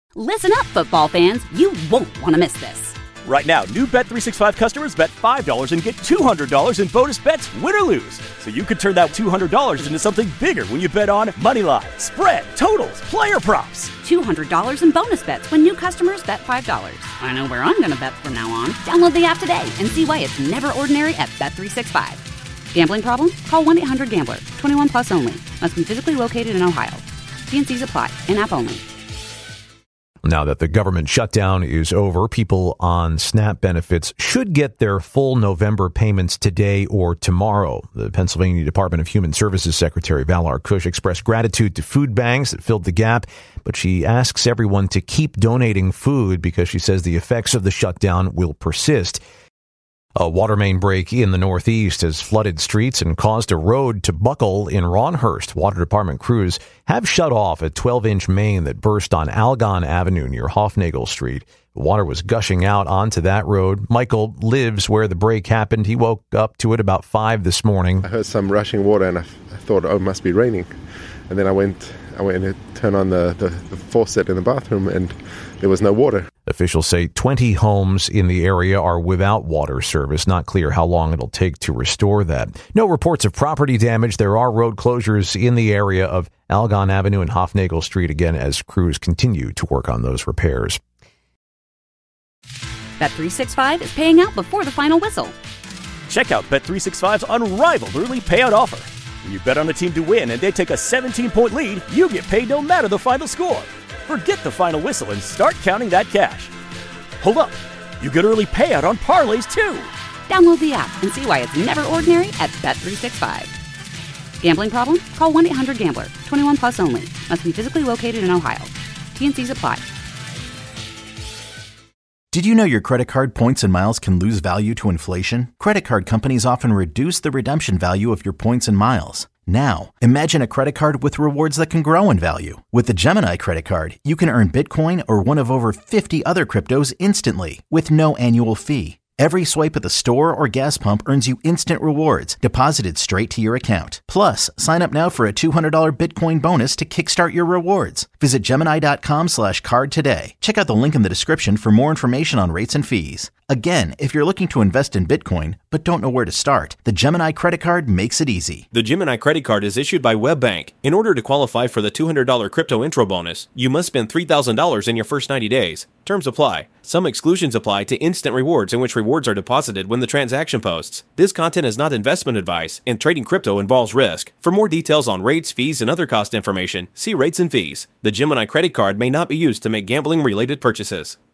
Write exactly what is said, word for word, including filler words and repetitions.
Listen up, football fans. You won't want to miss this. Right now, new Bet three sixty-five customers bet five dollars and get two hundred dollars in bonus bets, win or lose. So you could turn that two hundred dollars into something bigger when you bet on moneyline, spread, totals, player props. two hundred dollars in bonus bets when new customers bet five dollars. I know where I'm going to bet from now on. Download the app today and see why it's never ordinary at Bet three sixty-five. Gambling problem? Call one eight hundred gambler. twenty-one plus only. Must be physically located in Ohio. T and C's apply. In-app only. Now that the government shutdown is over, people on SNAP benefits should get their full November payments today or tomorrow. The Pennsylvania Department of Human Services Secretary Valar Kush expressed gratitude to food banks that filled the gap, but she asks everyone to keep donating food because she says the effects of the shutdown will persist. A water main break in the Northeast has flooded streets and caused a road to buckle in Ronhurst. Water Department crews have shut off a twelve-inch main that burst on Algon Avenue near Hofnagel Street. Water was gushing out onto that road. Michael lives where the break happened. He woke up to it about five this morning. I heard some rushing water and I, I thought, oh, it must be raining. And then I went I went to turn on the, the, the faucet in the bathroom and there was no water. Officials say twenty homes in the area are without water service. Not clear how long it'll take to restore that. No reports of property damage. There are road closures in the area of Algon Avenue and Hofnagel Street again as crews continue to work on those repairs. Bet three sixty-five is paying out before the final whistle. Check out Bet three sixty-five's unrivaled early payout offer. When you bet on a team to win and they take a seventeen-point lead, you get paid no matter the final score. Forget the final whistle and start counting that cash. Hold up. You get early payout on parlays, too. Download the app and see why it's never ordinary at Bet three sixty-five. Gambling problem? Call one eight hundred gambler. twenty-one plus only. Must be physically located in Ohio. T and C's apply. Did you know your credit card points and miles can lose value to inflation? Credit card companies often reduce the redemption value of your points and miles. Now, imagine a credit card with rewards that can grow in value. With the Gemini credit card, you can earn Bitcoin or one of over fifty other cryptos instantly with no annual fee. Every swipe at the store or gas pump earns you instant rewards deposited straight to your account. Plus, sign up now for a two hundred dollars Bitcoin bonus to kickstart your rewards. Visit Gemini.com slash card today. Check out the link in the description for more information on rates and fees. Again, if you're looking to invest in Bitcoin but don't know where to start, the Gemini credit card makes it easy. The Gemini credit card is issued by WebBank. In order to qualify for the two hundred dollars crypto intro bonus, you must spend three thousand dollars in your first ninety days. Terms apply. Some exclusions apply to instant rewards in which rewards are deposited when the transaction posts. This content is not investment advice, and trading crypto involves risk. For more details on rates, fees, and other cost information, see rates and fees. The Gemini credit card may not be used to make gambling-related purchases.